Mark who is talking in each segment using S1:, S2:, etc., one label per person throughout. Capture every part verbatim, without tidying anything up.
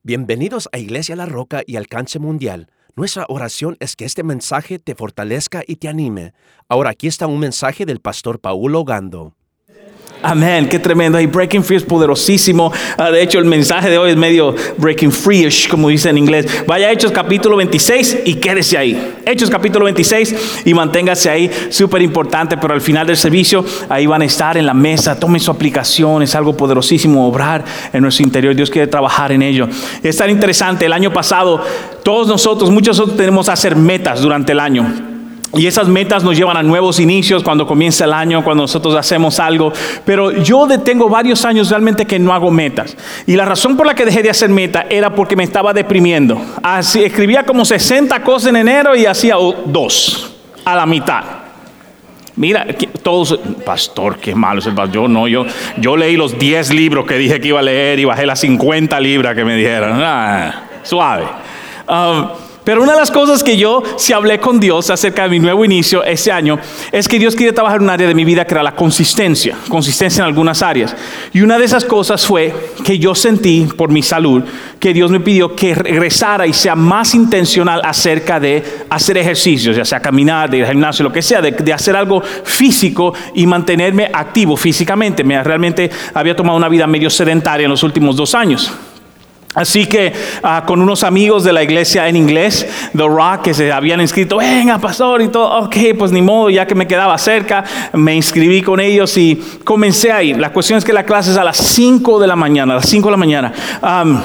S1: Bienvenidos a Iglesia La Roca y Alcance Mundial. Nuestra oración es que este mensaje te fortalezca y te anime. Ahora aquí está un mensaje del pastor Paulo Gando.
S2: Amén, qué tremendo. Y Breaking Free es poderosísimo. Uh, de hecho, el mensaje de hoy es medio Breaking Free-ish, como dice en inglés. Vaya a Hechos capítulo veintiséis y quédese ahí. Hechos capítulo veintiséis y manténgase ahí. Súper importante, pero al final del servicio, ahí van a estar en la mesa. Tomen su aplicación, es algo poderosísimo. Obrar en nuestro interior. Dios quiere trabajar en ello. Es tan interesante. El año pasado, todos nosotros, muchos nosotros tenemos que hacer metas durante el año. Y esas metas nos llevan a nuevos inicios cuando comienza el año, cuando nosotros hacemos algo. Pero yo tengo varios años realmente que no hago metas. Y la razón por la que dejé de hacer metas era porque me estaba deprimiendo. Así, escribía como sesenta cosas en enero y hacía dos a la mitad. Mira, todos, pastor, qué malo es el pastor. Yo no, yo, yo leí los diez libros que dije que iba a leer y bajé las cincuenta libras que me dijeron. Ah, suave. Um, Pero una de las cosas que yo sí hablé con Dios acerca de mi nuevo inicio este año es que Dios quiere trabajar en un área de mi vida que era la consistencia, consistencia en algunas áreas. Y una de esas cosas fue que yo sentí por mi salud que Dios me pidió que regresara y sea más intencional acerca de hacer ejercicios, ya sea caminar, de ir al gimnasio, lo que sea, de, de hacer algo físico y mantenerme activo físicamente. Me realmente había tomado una vida medio sedentaria en los últimos dos años. Así que uh, con unos amigos de la iglesia en inglés, The Rock, que se habían inscrito, venga pastor y todo, ok, pues ni modo, ya que me quedaba cerca, me inscribí con ellos y comencé ahí. La cuestión es que la clase es a las cinco de la mañana, a las cinco de la mañana. Um,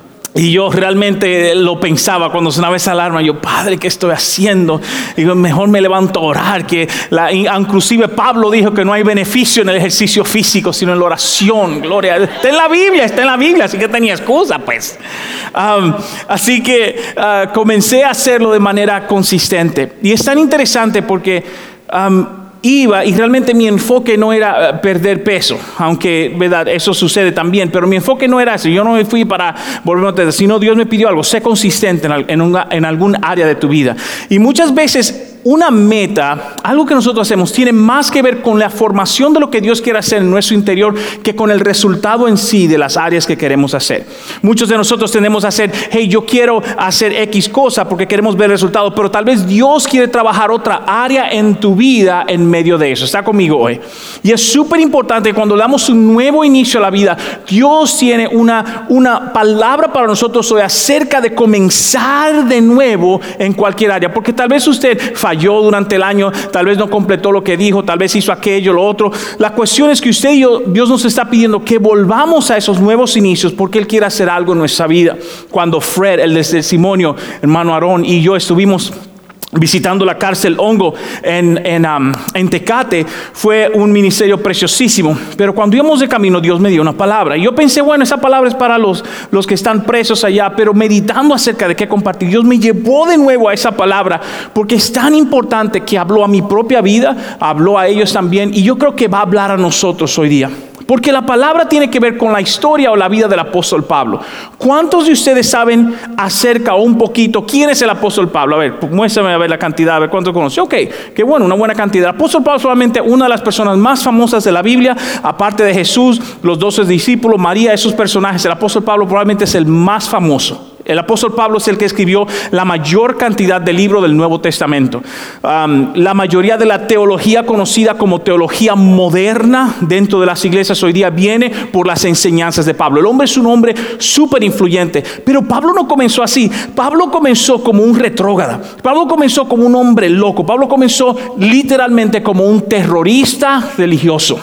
S2: Y yo realmente lo pensaba cuando sonaba esa alarma. Yo, Padre, ¿qué estoy haciendo? Y yo, mejor me levanto a orar. Que la, inclusive Pablo dijo que no hay beneficio en el ejercicio físico, sino en la oración. Gloria. Está en la Biblia, está en la Biblia. Así que tenía excusa, pues. Um, así que uh, comencé a hacerlo de manera consistente. Y es tan interesante porque Um, iba y realmente mi enfoque no era perder peso, aunque verdad eso sucede también, pero mi enfoque no era eso. Yo no me fui para volverme a tener, sino Dios me pidió algo: sé consistente en, en, una, en algún área de tu vida. Y muchas veces una meta, algo que nosotros hacemos, tiene más que ver con la formación de lo que Dios quiere hacer en nuestro interior que con el resultado en sí de las áreas que queremos hacer. Muchos de nosotros tendemos a hacer, hey, yo quiero hacer X cosa porque queremos ver el resultado, pero tal vez Dios quiere trabajar otra área en tu vida en medio de eso. Está conmigo hoy. Y es súper importante cuando damos un nuevo inicio a la vida, Dios tiene una, una palabra para nosotros hoy acerca de comenzar de nuevo en cualquier área, porque tal vez usted falló durante el año, tal vez no completó lo que dijo, tal vez hizo aquello, lo otro. La cuestión es que usted y yo, Dios nos está pidiendo que volvamos a esos nuevos inicios porque Él quiere hacer algo en nuestra vida. Cuando Fred, el de testimonio, hermano Aarón y yo estuvimos visitando la cárcel Hongo en, en, um, en Tecate, fue un ministerio preciosísimo. Pero cuando íbamos de camino, Dios me dio una palabra. Y yo pensé, bueno, esa palabra es para los, los que están presos allá. Pero meditando acerca de qué compartir, Dios me llevó de nuevo a esa palabra, porque es tan importante que habló a mi propia vida, habló a ellos también. Y yo creo que va a hablar a nosotros hoy día. Porque la palabra tiene que ver con la historia o la vida del apóstol Pablo. ¿Cuántos de ustedes saben acerca o un poquito quién es el apóstol Pablo? A ver, muéstrame a ver la cantidad, a ver cuánto conoce. Ok, qué bueno, una buena cantidad. El apóstol Pablo es solamente una de las personas más famosas de la Biblia, aparte de Jesús, los doce discípulos, María, esos personajes. El apóstol Pablo probablemente es el más famoso. El apóstol Pablo es el que escribió la mayor cantidad de libros del Nuevo Testamento. Um, la mayoría de la teología conocida como teología moderna dentro de las iglesias hoy día viene por las enseñanzas de Pablo. El hombre es un hombre súper influyente, pero Pablo no comenzó así. Pablo comenzó como un retrógrada. Pablo comenzó como un hombre loco. Pablo comenzó literalmente como un terrorista religioso.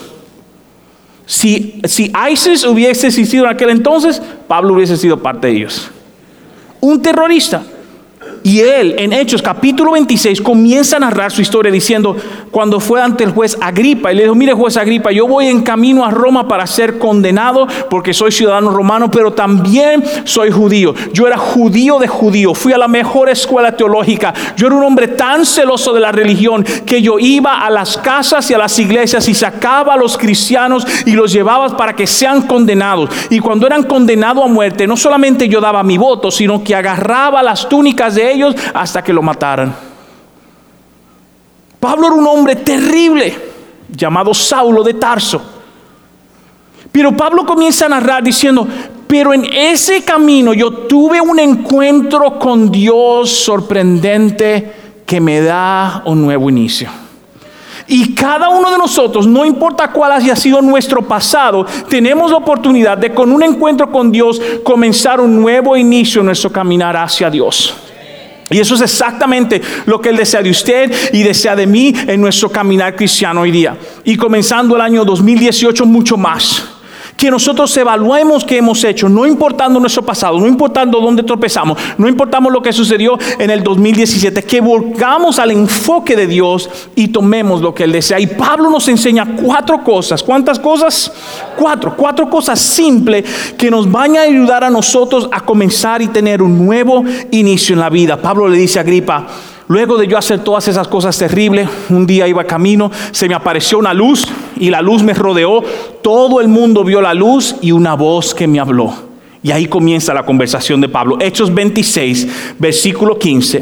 S2: Si, si ISIS hubiese existido en aquel entonces, Pablo hubiese sido parte de ellos. Un terrorista. Y él en Hechos capítulo veintiséis comienza a narrar su historia diciendo, cuando fue ante el juez Agripa y le dijo, mire juez Agripa, yo voy en camino a Roma para ser condenado porque soy ciudadano romano, pero también soy judío. Yo era judío de judío, fui a la mejor escuela teológica. Yo era un hombre tan celoso de la religión que yo iba a las casas y a las iglesias y sacaba a los cristianos y los llevaba para que sean condenados. Y cuando eran condenados a muerte, no solamente yo daba mi voto, sino que agarraba las túnicas de ellos hasta que lo mataran. Pablo era un hombre terrible llamado Saulo de Tarso. Pero Pablo comienza a narrar diciendo, Pero en ese camino yo tuve un encuentro con Dios sorprendente que me da un nuevo inicio. Y cada uno de nosotros, no importa cuál haya sido nuestro pasado, tenemos la oportunidad de con un encuentro con Dios comenzar un nuevo inicio en nuestro caminar hacia Dios. Y eso es exactamente lo que Él desea de usted y desea de mí en nuestro caminar cristiano hoy día. Y comenzando el año dos mil dieciocho mucho más. Que nosotros evaluemos qué hemos hecho, no importando nuestro pasado, no importando dónde tropezamos, no importando lo que sucedió en el dos mil diecisiete, que volcamos al enfoque de Dios y tomemos lo que Él desea. Y Pablo nos enseña cuatro cosas. ¿Cuántas cosas? Cuatro. Cuatro cosas simples que nos van a ayudar a nosotros a comenzar y tener un nuevo inicio en la vida. Pablo le dice a Agripa: luego de yo hacer todas esas cosas terribles, un día iba camino, se me apareció una luz y la luz me rodeó. Todo el mundo vio la luz y una voz que me habló. Y ahí comienza la conversación de Pablo. Hechos veintiséis, versículo quince.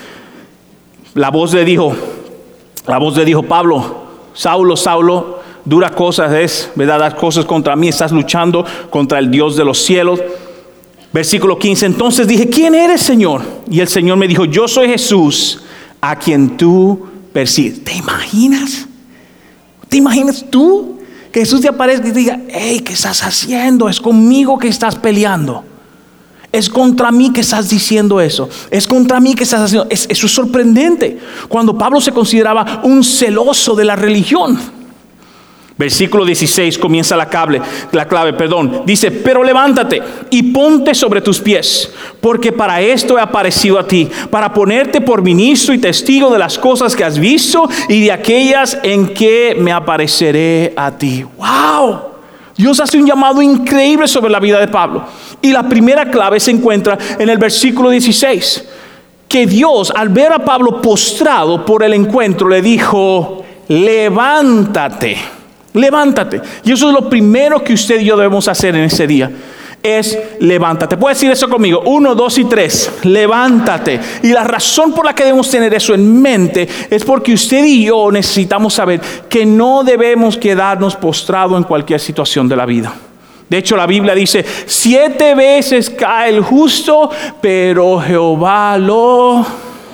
S2: La voz le dijo, la voz le dijo: Pablo, Saulo, Saulo, duras cosas es, ¿verdad? Das cosas contra mí, estás luchando contra el Dios de los cielos. Versículo quince, entonces dije: ¿quién eres, Señor? Y el Señor me dijo: yo soy Jesús, a quien tú persigues. ¿Te imaginas? ¿Te imaginas tú que Jesús te aparezca y te diga: hey, ¿qué estás haciendo? Es conmigo que estás peleando. Es contra mí que estás diciendo eso. Es contra mí que estás haciendo. Es, eso es sorprendente. Cuando Pablo se consideraba un celoso de la religión. Versículo dieciséis comienza la clave, la clave, perdón. Dice: pero levántate y ponte sobre tus pies, porque para esto he aparecido a ti, para ponerte por ministro y testigo de las cosas que has visto y de aquellas en que me apareceré a ti. ¡Wow! Dios hace un llamado increíble sobre la vida de Pablo. Y la primera clave se encuentra en el versículo dieciséis. Que Dios, al ver a Pablo postrado por el encuentro, le dijo: levántate. Levántate. Y eso es lo primero que usted y yo debemos hacer en ese día. Es levántate. Puedes decir eso conmigo. Uno, dos y tres. Levántate. Y la razón por la que debemos tener eso en mente es porque usted y yo necesitamos saber que no debemos quedarnos postrados en cualquier situación de la vida. De hecho, la Biblia dice: siete veces cae el justo, pero Jehová lo...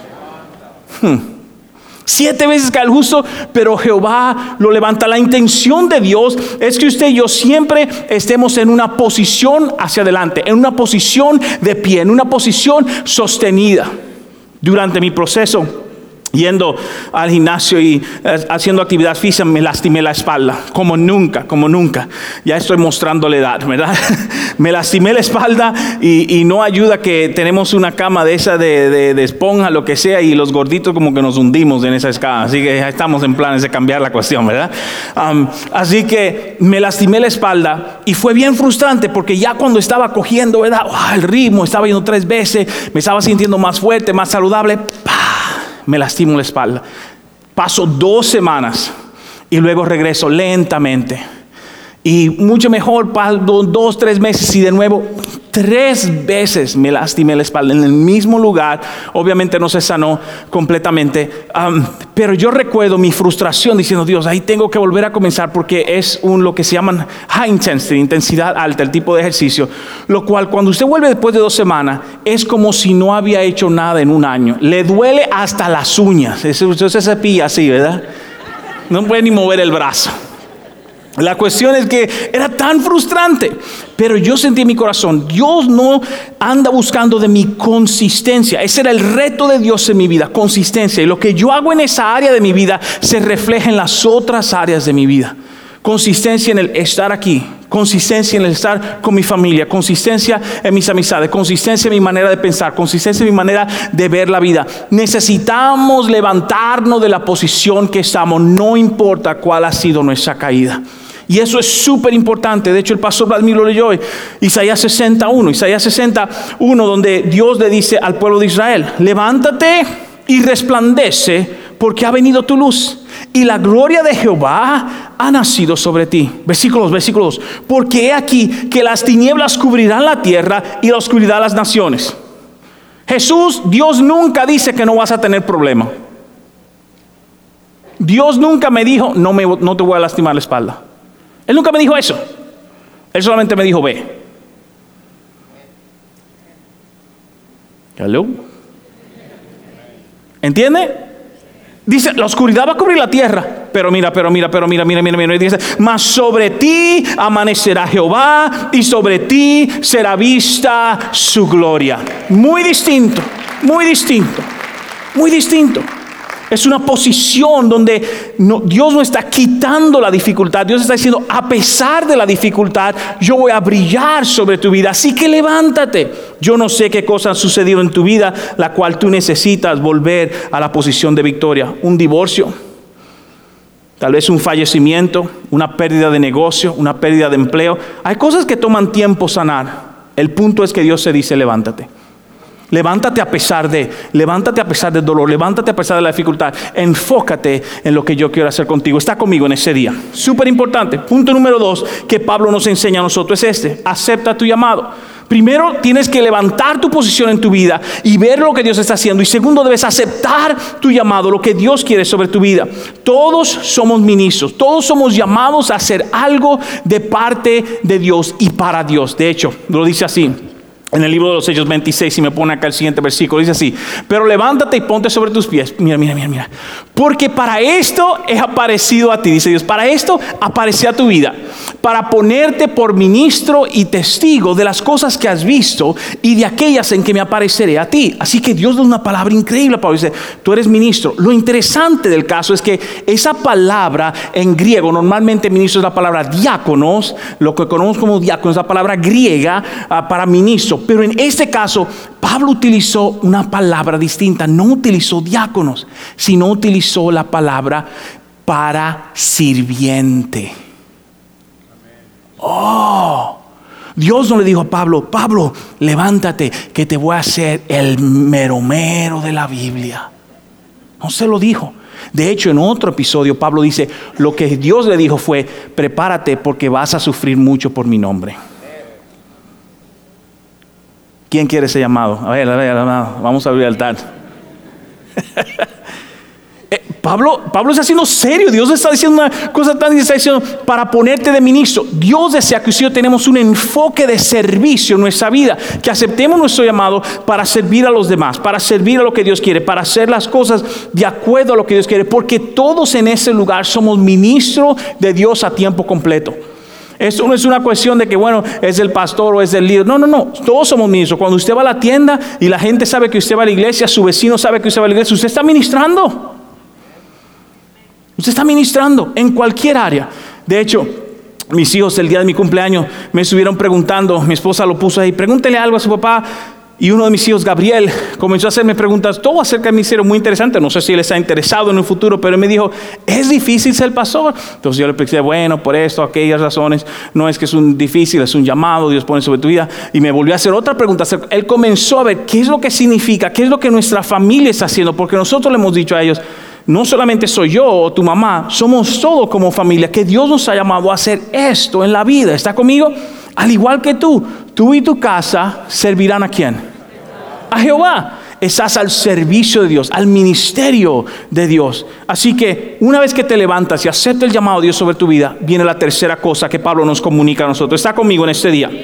S2: Hmm. Siete veces cae el justo, pero Jehová lo levanta. La intención de Dios es que usted y yo siempre estemos en una posición hacia adelante, en una posición de pie, en una posición sostenida. Durante mi proceso yendo al gimnasio y eh, haciendo actividad física, me lastimé la espalda, como nunca, como nunca. Ya estoy mostrando la edad, ¿verdad? Me lastimé la espalda y, y no ayuda que tenemos una cama de esa de, de, de esponja, lo que sea, y los gorditos como que nos hundimos en esa escala. Así que ya estamos en planes de cambiar la cuestión, ¿verdad? Um, así que me lastimé la espalda y fue bien frustrante porque ya cuando estaba cogiendo, ¿verdad? Oh, el ritmo, estaba yendo tres veces, me estaba sintiendo más fuerte, más saludable. ¡Pah! Me lastimo la espalda. Paso dos semanas y luego regreso lentamente. Y mucho mejor, paso dos, tres meses y de nuevo tres veces me lastimé la espalda en el mismo lugar. Obviamente no se sanó completamente. Um, pero yo recuerdo mi frustración diciendo: Dios, ahí tengo que volver a comenzar porque es un, lo que se llaman high intensity, intensidad alta, el tipo de ejercicio. Lo cual cuando usted vuelve después de dos semanas es como si no había hecho nada en un año. Le duele hasta las uñas. Usted se cepilla así, ¿verdad? No puede ni mover el brazo. La cuestión es que era tan frustrante, pero yo sentí en mi corazón: Dios no anda buscando de mi consistencia. Ese era el reto de Dios en mi vida, consistencia. Y lo que yo hago en esa área de mi vida se refleja en las otras áreas de mi vida. Consistencia en el estar aquí, consistencia en el estar con mi familia, consistencia en mis amistades, consistencia en mi manera de pensar, consistencia en mi manera de ver la vida. Necesitamos levantarnos de la posición que estamos, no importa cuál ha sido nuestra caída. Y eso es súper importante. De hecho, el pastor Vladimir lo leyó hoy. Isaías sesenta y uno. Isaías sesenta y uno, donde Dios le dice al pueblo de Israel: levántate y resplandece, porque ha venido tu luz y la gloria de Jehová ha nacido sobre ti. Versículos, versículos. Porque he aquí que las tinieblas cubrirán la tierra y la oscuridad las naciones. Jesús, Dios nunca dice que no vas a tener problema. Dios nunca me dijo: no, me, no te voy a lastimar la espalda. Él nunca me dijo eso. Él solamente me dijo: ve. Hello. ¿Entiende? Dice, la oscuridad va a cubrir la tierra. Pero mira, pero mira, pero mira, mira, mira, mira. Dice, mas sobre ti amanecerá Jehová y sobre ti será vista su gloria. Muy distinto, muy distinto, muy distinto. Es una posición donde no, Dios no está quitando la dificultad. Dios está diciendo, a pesar de la dificultad, yo voy a brillar sobre tu vida. Así que levántate. Yo no sé qué cosas han sucedido en tu vida, la cual tú necesitas volver a la posición de victoria. Un divorcio, tal vez un fallecimiento, una pérdida de negocio, una pérdida de empleo. Hay cosas que toman tiempo sanar. El punto es que Dios se dice, levántate. Levántate a pesar de, levántate a pesar del dolor, levántate a pesar de la dificultad. Enfócate en lo que yo quiero hacer contigo. Está conmigo en ese día. Súper importante. Punto número dos que Pablo nos enseña a nosotros es este. Acepta tu llamado. Primero, tienes que levantar tu posición en tu vida y ver lo que Dios está haciendo. Y segundo, debes aceptar tu llamado, lo que Dios quiere sobre tu vida. Todos somos ministros. Todos somos llamados a hacer algo de parte de Dios y para Dios. De hecho, lo dice así. En el libro de los Hechos veintiséis, si me pone acá el siguiente versículo, dice así: pero levántate y ponte sobre tus pies. Mira, mira, mira, mira. Porque para esto he aparecido a ti, dice Dios. Para esto aparecí a tu vida. Para ponerte por ministro y testigo de las cosas que has visto y de aquellas en que me apareceré a ti. Así que Dios da una palabra increíble. Pablo dice, tú eres ministro. Lo interesante del caso es que esa palabra en griego, normalmente ministro es la palabra diáconos. Lo que conocemos como diácono es la palabra griega uh, para ministro. Pero en este caso, Pablo utilizó una palabra distinta. No utilizó diáconos, sino utilizó la palabra para sirviente. Oh, Dios no le dijo a Pablo, Pablo, levántate que te voy a hacer el mero mero de la Biblia. No se lo dijo. De hecho, en otro episodio, Pablo dice, lo que Dios le dijo fue, prepárate porque vas a sufrir mucho por mi nombre. ¿Quién quiere ese llamado? A ver, a ver, a ver, vamos a abrir el altar. eh, Pablo, Pablo está siendo serio. Dios está diciendo una cosa tan está diciendo para ponerte de ministro. Dios desea que usted tenemos un enfoque de servicio en nuestra vida, que aceptemos nuestro llamado para servir a los demás, para servir a lo que Dios quiere, para hacer las cosas de acuerdo a lo que Dios quiere, porque todos en ese lugar somos ministros de Dios a tiempo completo. Esto no es una cuestión de que, bueno, es el pastor o es el líder. No, no, no. Todos somos ministros. Cuando usted va a la tienda y la gente sabe que usted va a la iglesia, su vecino sabe que usted va a la iglesia, usted está ministrando. Usted está ministrando en cualquier área. De hecho, mis hijos el día de mi cumpleaños me estuvieron preguntando, mi esposa lo puso ahí, pregúntele algo a su papá. Y uno de mis hijos, Gabriel, comenzó a hacerme preguntas, todo acerca de ministerio muy interesante. No sé si él está interesado en un futuro, pero él me dijo, ¿es difícil ser pastor? Entonces yo le expliqué, bueno, por esto, aquellas razones. No es que es un difícil, es un llamado, Dios pone sobre tu vida. Y me volvió a hacer otra pregunta. Él comenzó a ver qué es lo que significa, qué es lo que nuestra familia está haciendo. Porque nosotros le hemos dicho a ellos, no solamente soy yo o tu mamá, somos todos como familia, que Dios nos ha llamado a hacer esto en la vida. ¿Está conmigo? Al igual que tú, tú y tu casa servirán ¿a quién? A Jehová. Estás al servicio de Dios, al ministerio de Dios. Así que una vez que te levantas y aceptas el llamado de Dios sobre tu vida, viene la tercera cosa que Pablo nos comunica a nosotros. Está conmigo en este día.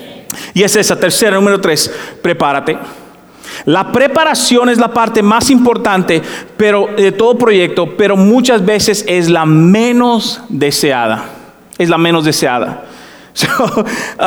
S2: Y es esa tercera, número tres, prepárate. La preparación es la parte más importante pero, de todo proyecto, pero muchas veces es la menos deseada. Es la menos deseada. So, uh,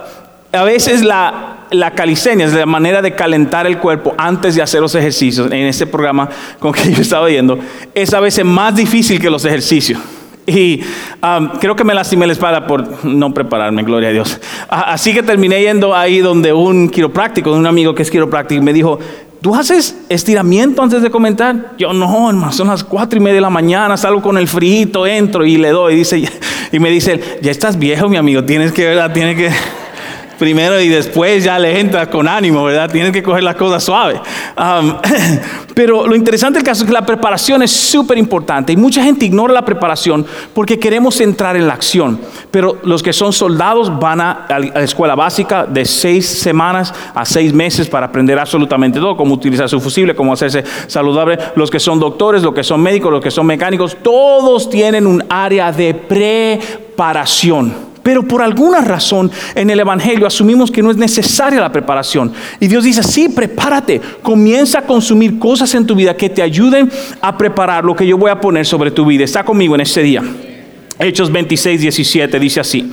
S2: a veces la, la calistenia es la manera de calentar el cuerpo antes de hacer los ejercicios. En este programa con que yo estaba viendo, es a veces más difícil que los ejercicios. Y um, creo que me lastimé la espalda por no prepararme, gloria a Dios. Así que terminé yendo ahí donde un quiropráctico, un amigo que es quiropráctico, me dijo, ¿tú haces estiramiento antes de comentar? Yo no, hermano, son las cuatro y media de la mañana, salgo con el frío, entro y le doy. Y, dice, y me dice, ya estás viejo, mi amigo, tienes que, ¿verdad? Tienes que... primero y después ya le entras con ánimo, ¿verdad? Tienes que coger las cosas suaves. Um, pero lo interesante del caso es que la preparación es súper importante. Y mucha gente ignora la preparación porque queremos entrar en la acción. Pero los que son soldados van a, a la escuela básica de seis semanas a seis meses para aprender absolutamente todo. Cómo utilizar su fusible, cómo hacerse saludable. Los que son doctores, los que son médicos, los que son mecánicos, todos tienen un área de preparación. Pero por alguna razón en el Evangelio asumimos que no es necesaria la preparación. Y Dios dice, sí, prepárate. Comienza a consumir cosas en tu vida que te ayuden a preparar lo que yo voy a poner sobre tu vida. Está conmigo en este día. Hechos veintiséis, diecisiete dice así.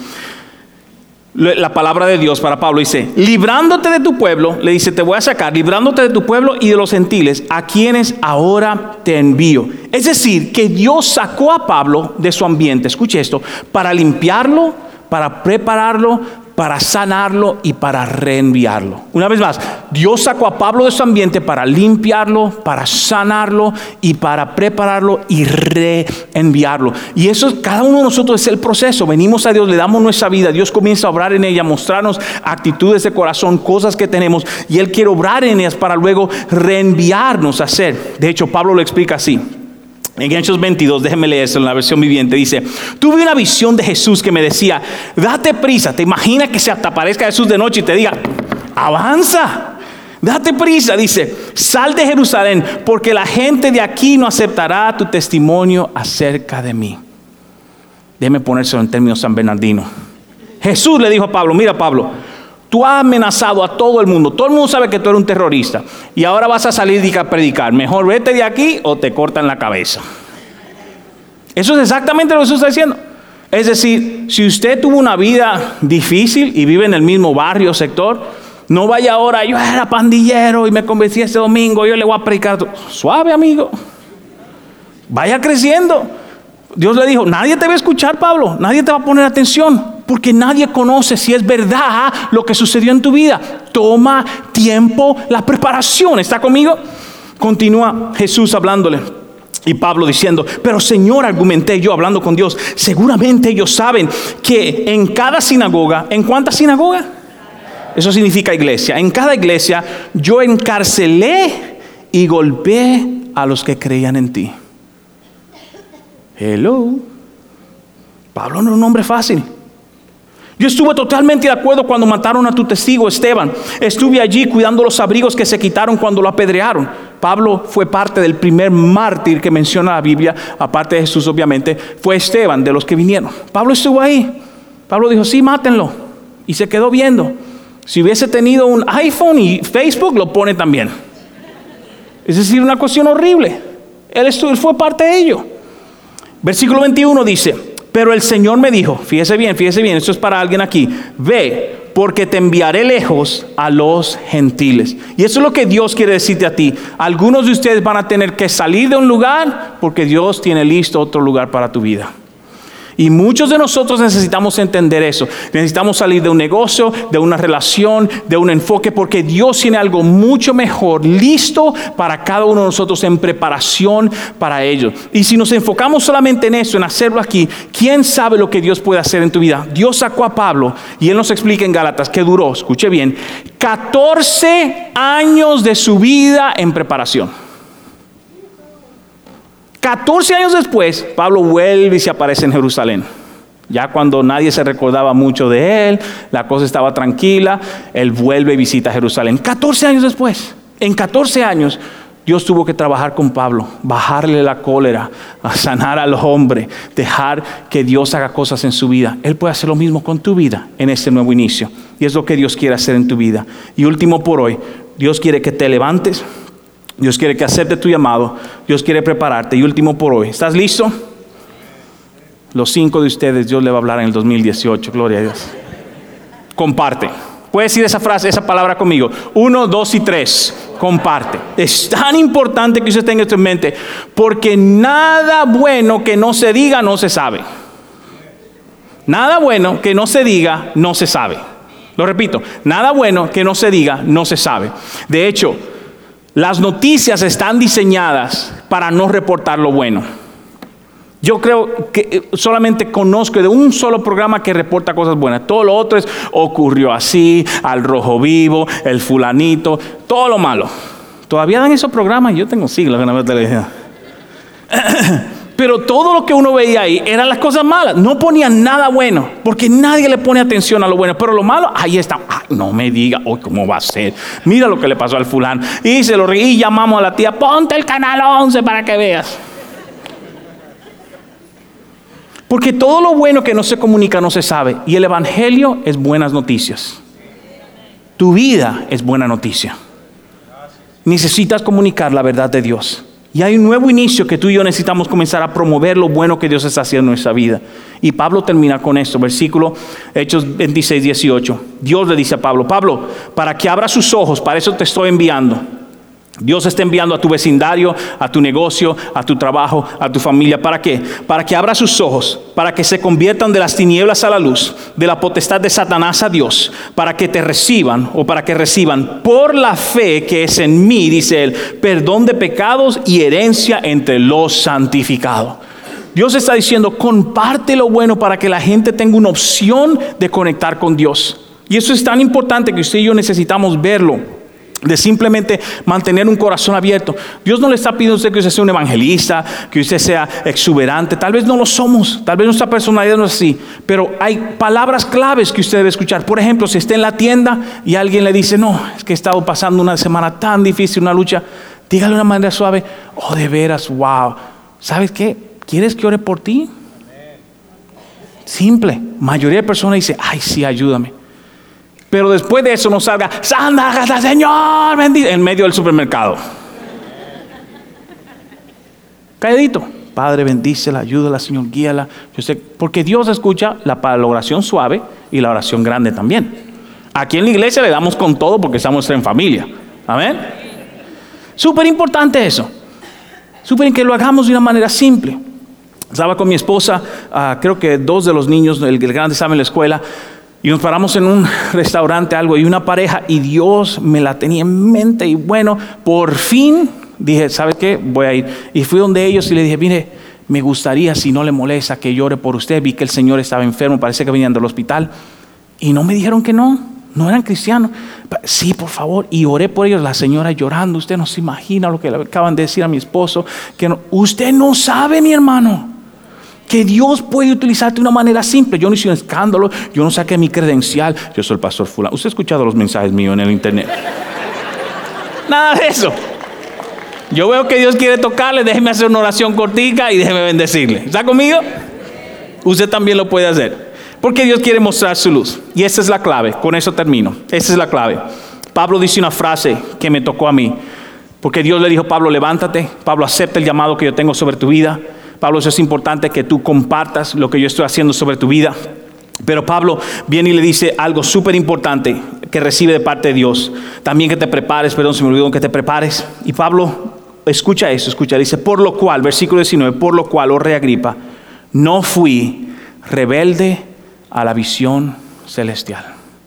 S2: La palabra de Dios para Pablo dice, librándote de tu pueblo, le dice, te voy a sacar, librándote de tu pueblo y de los gentiles, a quienes ahora te envío. Es decir, que Dios sacó a Pablo de su ambiente, escuche esto, para limpiarlo, para prepararlo, para sanarlo y para reenviarlo. Una vez más, Dios sacó a Pablo de su ambiente para limpiarlo, para sanarlo y para prepararlo y reenviarlo. Y eso, cada uno de nosotros es el proceso. Venimos a Dios, le damos nuestra vida, Dios comienza a obrar en ella, mostrarnos actitudes de corazón, cosas que tenemos, y Él quiere obrar en ellas para luego reenviarnos a hacer. De hecho, Pablo lo explica así. En Hechos veintidós, déjenme leer eso en la versión viviente, dice, tuve una visión de Jesús que me decía, date prisa. Te imaginas que se te aparezca Jesús de noche y te diga, avanza, date prisa, dice, sal de Jerusalén, porque la gente de aquí no aceptará tu testimonio acerca de mí. Déjeme ponérselo en términos san bernardino. Jesús le dijo a Pablo, mira Pablo, tú has amenazado a todo el mundo. Todo el mundo sabe que tú eres un terrorista. Y ahora vas a salir y a predicar. Mejor vete de aquí o te cortan la cabeza. Eso es exactamente lo que Jesús está diciendo. Es decir, si usted tuvo una vida difícil y vive en el mismo barrio o sector, no vaya ahora, yo era pandillero y me convencí este domingo, yo le voy a predicar. Suave, amigo. Vaya creciendo. Dios le dijo, nadie te va a escuchar, Pablo. Nadie te va a poner atención. Porque nadie conoce si es verdad lo que sucedió en tu vida. Toma tiempo la preparación. ¿Está conmigo? Continúa Jesús hablándole. Y Pablo diciendo, pero Señor, argumenté yo hablando con Dios, seguramente ellos saben que en cada sinagoga, ¿en cuántas sinagogas? Eso significa iglesia. En cada iglesia yo encarcelé y golpeé a los que creían en ti. Hello. Pablo no es un hombre fácil. Yo estuve totalmente de acuerdo cuando mataron a tu testigo Esteban. Estuve allí cuidando los abrigos que se quitaron cuando lo apedrearon. Pablo fue parte del primer mártir que menciona la Biblia, aparte de Jesús obviamente, fue Esteban, de los que vinieron. Pablo estuvo ahí. Pablo dijo, sí, mátenlo. Y se quedó viendo. Si hubiese tenido un iPhone y Facebook, lo pone también. Es decir, una cuestión horrible. Él, estuvo, él fue parte de ello. Versículo veintiuno dice, pero el Señor me dijo, fíjese bien, fíjese bien, esto es para alguien aquí, ve, porque te enviaré lejos a los gentiles. Y eso es lo que Dios quiere decirte a ti. Algunos de ustedes van a tener que salir de un lugar porque Dios tiene listo otro lugar para tu vida. Y muchos de nosotros necesitamos entender eso. Necesitamos salir de un negocio, de una relación, de un enfoque, porque Dios tiene algo mucho mejor listo para cada uno de nosotros en preparación para ello. Y si nos enfocamos solamente en eso, en hacerlo aquí, ¿quién sabe lo que Dios puede hacer en tu vida? Dios sacó a Pablo y Él nos explica en Gálatas que duró, escuche bien, catorce años de su vida en preparación. catorce años después, Pablo vuelve y se aparece en Jerusalén. Ya cuando nadie se recordaba mucho de él, la cosa estaba tranquila, él vuelve y visita Jerusalén. catorce años después, en catorce años, Dios tuvo que trabajar con Pablo, bajarle la cólera, a sanar al hombre, dejar que Dios haga cosas en su vida. Él puede hacer lo mismo con tu vida en este nuevo inicio. Y es lo que Dios quiere hacer en tu vida. Y último por hoy, Dios quiere que te levantes. Dios quiere que acepte tu llamado. Dios quiere prepararte. Y último por hoy, ¿estás listo? Los cinco de ustedes Dios le va a hablar en el dos mil dieciocho. Gloria a Dios. Comparte. Puedes decir esa frase, esa palabra conmigo. Uno, dos y tres. Comparte. Es tan importante que usted tenga esto en mente, porque nada bueno que no se diga no se sabe. Nada bueno que no se diga no se sabe. Lo repito, nada bueno que no se diga no se sabe. De hecho, las noticias están diseñadas para no reportar lo bueno. Yo creo que solamente conozco de un solo programa que reporta cosas buenas. Todo lo otro es ocurrió así, al rojo vivo, el fulanito, todo lo malo. Todavía dan esos programas. Yo tengo siglos que no veo televisión. Pero todo lo que uno veía ahí eran las cosas malas. No ponían nada bueno, porque nadie le pone atención a lo bueno. Pero lo malo, ahí está. Ay, no me diga, hoy cómo va a ser. Mira lo que le pasó al fulano. Y se lo re... y llamamos a la tía, ponte el canal once para que veas. Porque todo lo bueno que no se comunica no se sabe. Y el evangelio es buenas noticias. Tu vida es buena noticia. Necesitas comunicar la verdad de Dios. Y hay un nuevo inicio que tú y yo necesitamos comenzar a promover lo bueno que Dios está haciendo en nuestra vida. Y Pablo termina con esto, versículo Hechos veintiséis, dieciocho. Dios le dice a Pablo, Pablo, para que abra sus ojos, para eso te estoy enviando. Dios está enviando a tu vecindario, a tu negocio, a tu trabajo, a tu familia. ¿Para qué? Para que abra sus ojos, para que se conviertan de las tinieblas a la luz, de la potestad de Satanás a Dios, para que te reciban o para que reciban por la fe que es en mí, dice él, perdón de pecados y herencia entre los santificados. Dios está diciendo, comparte lo bueno para que la gente tenga una opción de conectar con Dios. Y eso es tan importante que usted y yo necesitamos verlo. De simplemente mantener un corazón abierto. Dios no le está pidiendo a usted que usted sea un evangelista, que usted sea exuberante. Tal vez no lo somos, tal vez nuestra personalidad no es así. Pero hay palabras claves que usted debe escuchar. Por ejemplo, si está en la tienda y alguien le dice, no, es que he estado pasando una semana tan difícil, una lucha. Dígale de una manera suave, oh, de veras, wow. ¿Sabes qué? ¿Quieres que ore por ti? Simple. Mayoría de personas dice, ay, sí, ayúdame. Pero después de eso no salga, Santa, Señor, bendito, en medio del supermercado. Calladito. Padre, bendícela, ayúdala, Señor, guíala. Yo sé, porque Dios escucha la, la oración suave y la oración grande también. Aquí en la iglesia le damos con todo porque estamos en familia. Amén. Súper importante eso. Súper que lo hagamos de una manera simple. Estaba con mi esposa, uh, creo que dos de los niños, el, el grande estaba en la escuela. Y nos paramos en un restaurante, algo, y una pareja, y Dios me la tenía en mente. Y bueno, por fin dije, ¿sabe qué? Voy a ir. Y fui donde ellos y le dije, mire, me gustaría, si no le molesta, que llore por usted. Vi que el señor estaba enfermo, parece que venían del hospital. Y no me dijeron que no, no eran cristianos. Sí, por favor. Y oré por ellos, la señora llorando. Usted no se imagina lo que le acaban de decir a mi esposo. Que no, usted no sabe, mi hermano, que Dios puede utilizarte de una manera simple. Yo no hice un escándalo, yo no saqué mi credencial, yo soy el pastor fulano. Usted ha escuchado los mensajes míos en el internet. Nada de eso. Yo veo que Dios quiere tocarle, déjeme hacer una oración cortica y déjeme bendecirle. ¿Está conmigo? Usted también lo puede hacer. Porque Dios quiere mostrar su luz. Y esa es la clave, con eso termino. Esa es la clave. Pablo dice una frase que me tocó a mí. Porque Dios le dijo, Pablo, levántate. Pablo, acepta el llamado que yo tengo sobre tu vida. Pablo, eso es importante que tú compartas lo que yo estoy haciendo sobre tu vida. Pero Pablo viene y le dice algo súper importante que recibe de parte de Dios. También que te prepares, perdón, se me olvidó que te prepares. Y Pablo, escucha eso, escucha, dice, por lo cual, versículo diecinueve, por lo cual, oh rey Agripa, no fui rebelde a la visión celestial.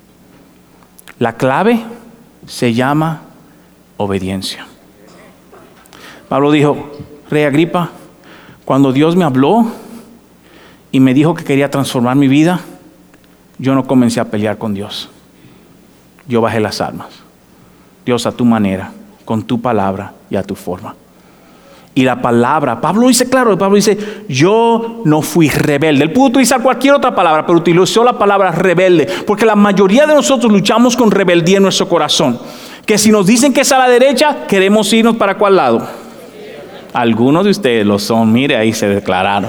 S2: La clave se llama obediencia. Pablo dijo, rey Agripa, cuando Dios me habló y me dijo que quería transformar mi vida, yo no comencé a pelear con Dios. Yo bajé las armas. Dios, a tu manera, con tu palabra y a tu forma. Y la palabra, Pablo dice claro, Pablo dice, yo no fui rebelde. Él pudo utilizar cualquier otra palabra, pero utilizó la palabra rebelde, porque la mayoría de nosotros luchamos con rebeldía en nuestro corazón. Que si nos dicen que es a la derecha, queremos irnos para cuál lado. Algunos de ustedes lo son, mire, ahí se declararon.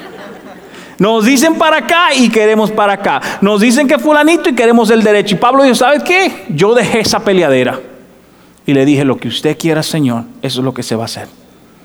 S2: Nos dicen para acá y queremos para acá. Nos dicen que fulanito y queremos el derecho. Y Pablo dijo, ¿sabes qué? Yo dejé esa peleadera. Y le dije, lo que usted quiera, Señor, eso es lo que se va a hacer.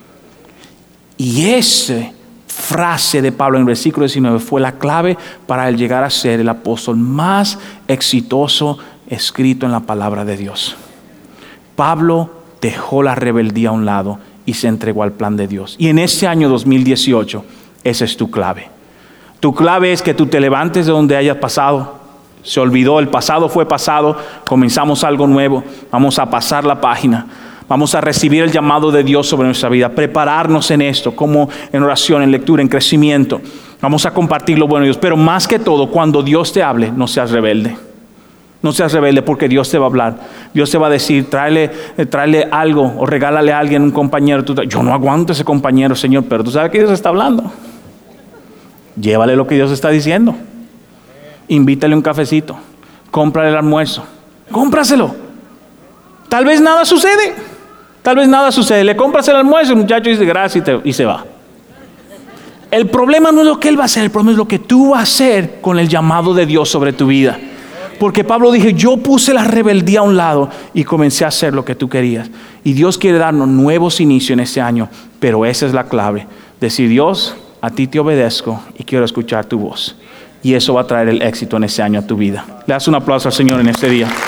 S2: Y esa frase de Pablo en el versículo diecinueve fue la clave para él llegar a ser el apóstol más exitoso escrito en la palabra de Dios. Pablo dejó la rebeldía a un lado y se entregó al plan de Dios. Y en ese año dos mil dieciocho, esa es tu clave. Tu clave es que tú te levantes de donde hayas pasado. Se olvidó, el pasado fue pasado, comenzamos algo nuevo. Vamos a pasar la página. Vamos a recibir el llamado de Dios sobre nuestra vida. Prepararnos en esto, como en oración, en lectura, en crecimiento. Vamos a compartir lo bueno de Dios. Pero más que todo, cuando Dios te hable, no seas rebelde. No seas rebelde porque Dios te va a hablar. Dios te va a decir, tráele, tráele algo o regálale a alguien, un compañero. Tú, yo no aguanto ese compañero, Señor, pero tú sabes que Dios está hablando. Llévale lo que Dios está diciendo. Invítale un cafecito. Cómprale el almuerzo. Cómpraselo. Tal vez nada sucede. Tal vez nada sucede. Le compras el almuerzo, el muchacho dice gracias y, te, y se va. El problema no es lo que Él va a hacer, el problema es lo que tú vas a hacer con el llamado de Dios sobre tu vida. Porque Pablo dijo, yo puse la rebeldía a un lado y comencé a hacer lo que tú querías. Y Dios quiere darnos nuevos inicios en este año, pero esa es la clave. Decir, Dios, a ti te obedezco y quiero escuchar tu voz. Y eso va a traer el éxito en ese año a tu vida. Le das un aplauso al Señor en este día.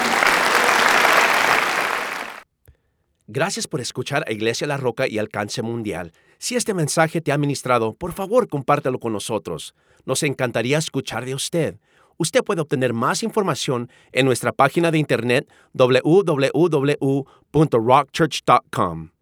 S1: Gracias por escuchar a Iglesia La Roca y Alcance Mundial. Si este mensaje te ha ministrado, por favor, compártelo con nosotros. Nos encantaría escuchar de usted. Usted puede obtener más información en nuestra página de internet doble u doble u doble u punto rock church punto com.